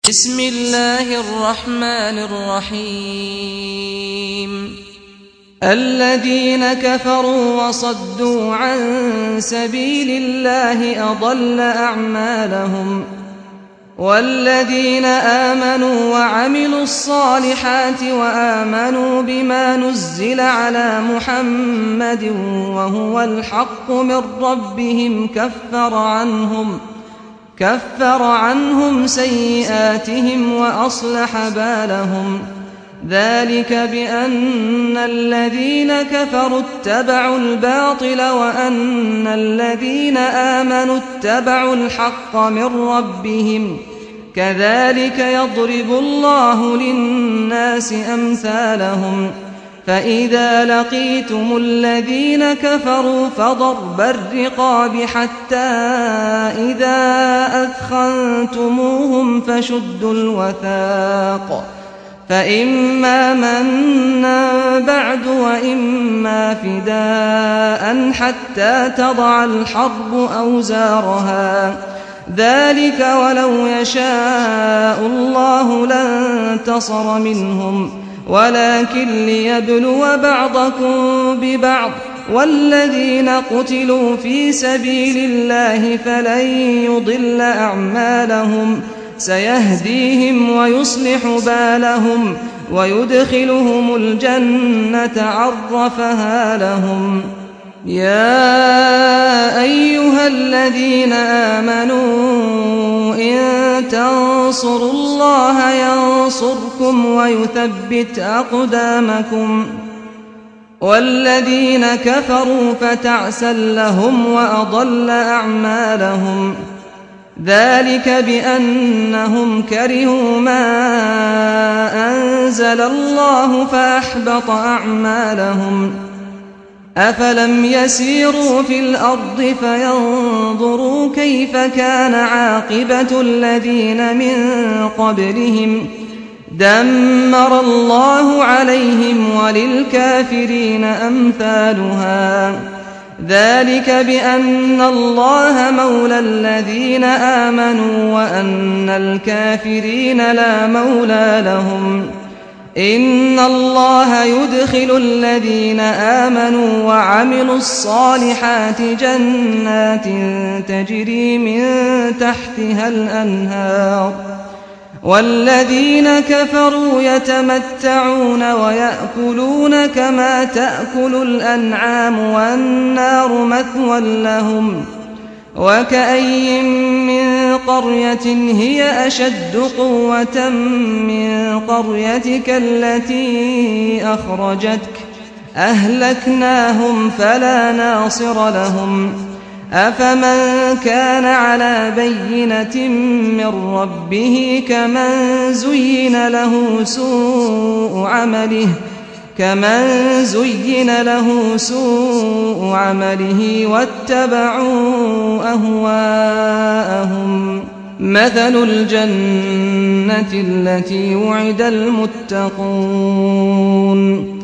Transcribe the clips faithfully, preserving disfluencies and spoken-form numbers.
بسم الله الرحمن الرحيم الذين كفروا وصدوا عن سبيل الله أضل أعمالهم والذين آمنوا وعملوا الصالحات وآمنوا بما نزل على محمد وهو الحق من ربهم كفر عنهم كفر عنهم سيئاتهم وأصلح بالهم ذلك بأن الذين كفروا اتبعوا الباطل وأن الذين آمنوا اتبعوا الحق من ربهم كذلك يضرب الله للناس أمثالهم فإذا لقيتم الذين كفروا فضرب الرقاب حتى إذا أثخنتموهم فشدوا الوثاق فإما منا بعد وإما فداء حتى تضع الحرب أوزارها ذلك ولو يشاء الله لانتصر منهم ولكن ليبلو بعضكم ببعض والذين قتلوا في سبيل الله فلن يضل أعمالهم سيهديهم ويصلح بالهم ويدخلهم الجنة عرفها لهم يا أيها الذين آمنوا إن تنصروا الله ينصركم ويثبت أقدامكم والذين كفروا فتعسا لهم وأضل أعمالهم ذلك بأنهم كرهوا ما أنزل الله فأحبط أعمالهم أفلم يسيروا في الأرض فينظروا كيف كان عاقبة الذين من قبلهم دمر الله عليهم وللكافرين أمثالها ذلك بأن الله مولى الذين آمنوا وأن الكافرين لا مولى لهم إن الله يدخل الذين آمنوا وعملوا الصالحات جنات تجري من تحتها الأنهار والذين كفروا يتمتعون ويأكلون كما تأكل الأنعام والنار مثوى لهم وكأي من قرية هي أشد قوة من قريتك التي أخرجتك أهلكناهم فلا ناصر لهم أفمن كان على بينة من ربه كمن زين له سوء عمله كمن زين له سوء عمله واتبعوا أهواءهم مثل الجنة التي وعد المتقون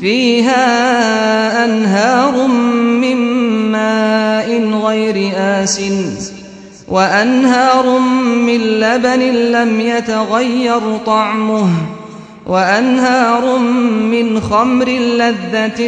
فيها أنهار من ماء غير آسن وأنهار من لبن لم يتغير طعمه وأنهار من خمر لذة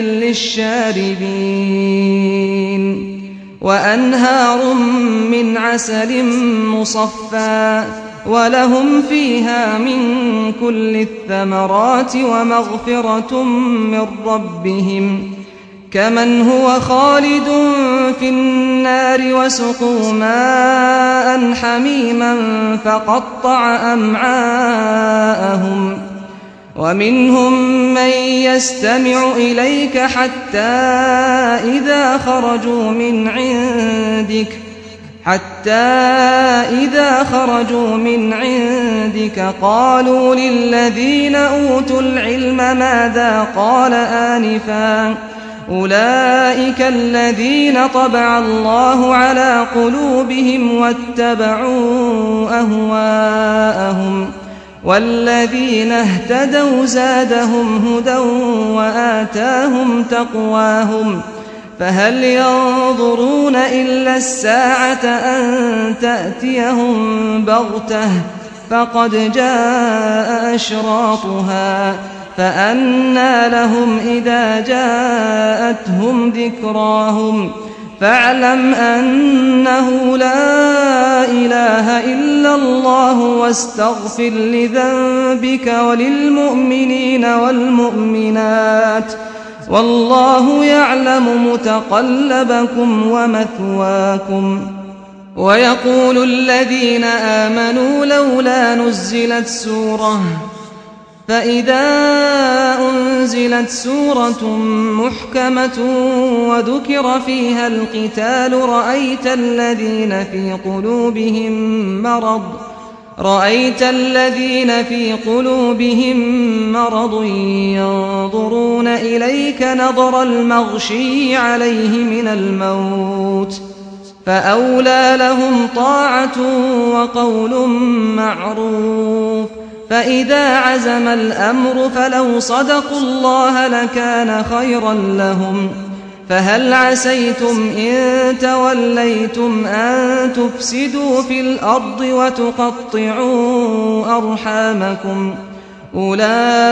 للشاربين وأنهار من عسل مصفى ولهم فيها من كل الثمرات ومغفرة من ربهم كمن هو خالد في النار وسقوا ماء حميما فقطع أمعاءهم ومنهم من يستمع إليك حتى إذا خرجوا من عندك حتى إذا خرجوا من عندك قالوا للذين أوتوا العلم ماذا قال آنفا أولئك الذين طبع الله على قلوبهم واتبعوا أهواءهم والذين اهتدوا زادهم هدى وآتاهم تقواهم فهل ينظرون إلا الساعة أن تأتيهم بغتة فقد جاء أشراطها فأنى لهم إذا جاءتهم ذكراهم فاعلم أنه لا إله إلا الله واستغفر لذنبك وللمؤمنين والمؤمنات والله يعلم متقلبكم ومثواكم. ويقول الذين آمنوا لولا نزلت سورة فإذا أنزلت سورة محكمة وذكر فيها القتال رأيت الذين في قلوبهم مرض رأيت الذين في قلوبهم مرض ينظرون إليك نظر المغشي عليه من الموت فأولى لهم طاعة وقول معروف. فإذا عزم الأمر فلو صدقوا الله لكان خيرا لهم. فهل عسيتم إن توليتم أن تفسدوا في الأرض وتقطعوا أرحامكم أولئك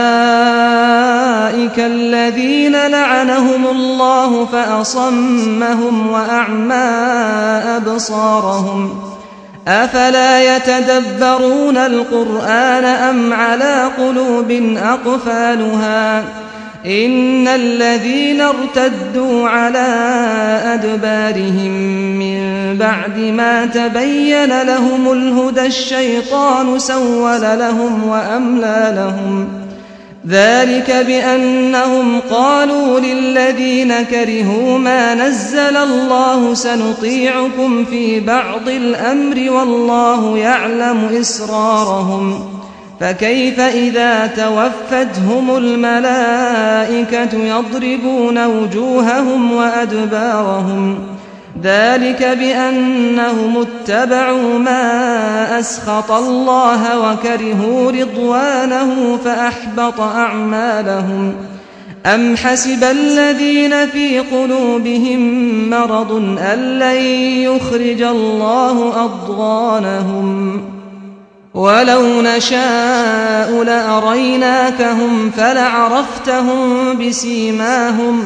الذين لعنهم الله فأصمهم وأعمى أبصارهم أفلا يتدبرون القرآن أم على قلوب أقفالها إن الذين ارتدوا على أدبارهم من بعد ما تبين لهم الهدى الشيطان سول لهم وأملى لهم ذلك بأنهم قالوا للذين كرهوا ما نزل الله سنطيعكم في بعض الأمر والله يعلم إسرارهم فكيف إذا توفتهم الملائكة يضربون وجوههم وأدبارهم ذلك بأنهم اتبعوا ما أسخط الله وكرهوا رضوانه فأحبط أعمالهم. أم حسب الذين في قلوبهم مرض أن لن يخرج الله أضغانهم ولو نشاء لأريناكهم فلعرفتهم بسيماهم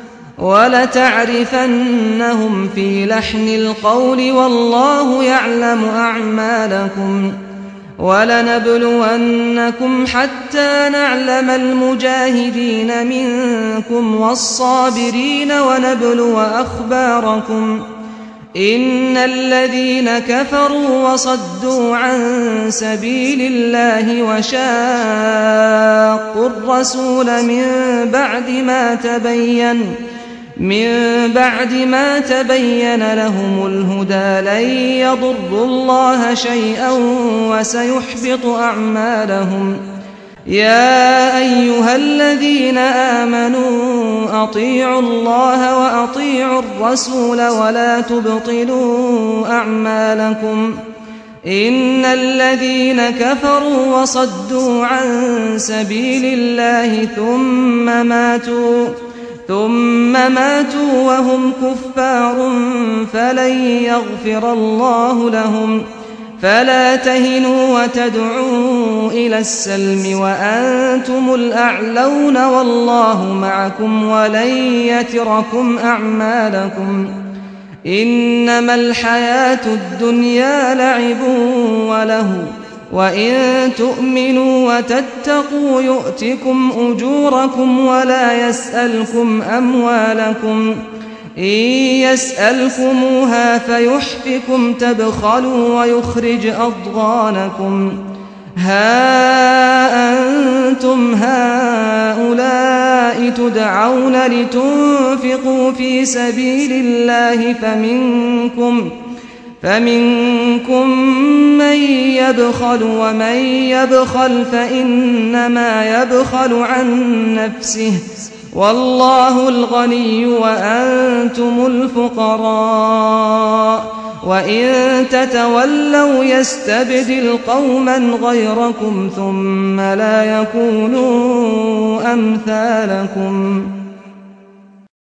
ولتعرفنهم في لحن القول والله يعلم أعمالكم. ولنبلونكم حتى نعلم المجاهدين منكم والصابرين ونبلو أخباركم إن الذين كفروا وصدوا عن سبيل الله وشاقوا الرسول من بعد ما تبين من بعد ما تبين لهم الهدى لن يضروا الله شيئا وسيحبط أعمالهم. يا أيها الذين آمنوا أطيعوا الله وأطيعوا الرسول ولا تبطلوا أعمالكم إن الذين كفروا وصدوا عن سبيل الله ثم ماتوا ثم ماتوا وهم كفار فلن يغفر الله لهم. فلا تهنوا وتدعوا إلى السلم وأنتم الأعلون والله معكم ولن يتركم أعمالكم. إنما الحياة الدنيا لعب وله وإن تؤمنوا وتتقوا يؤتكم أجوركم ولا يسألكم أموالكم إن يسألكموها فيحفكم تبخلوا ويخرج أضغانكم. ها أنتم هؤلاء تدعون لتنفقوا في سبيل الله فمنكم فمنكم من يبخل ومن يبخل فإنما يبخل عن نفسه والله الغني وأنتم الفقراء وإن تتولوا يستبدل قوما غيركم ثم لا يكونوا أمثالكم.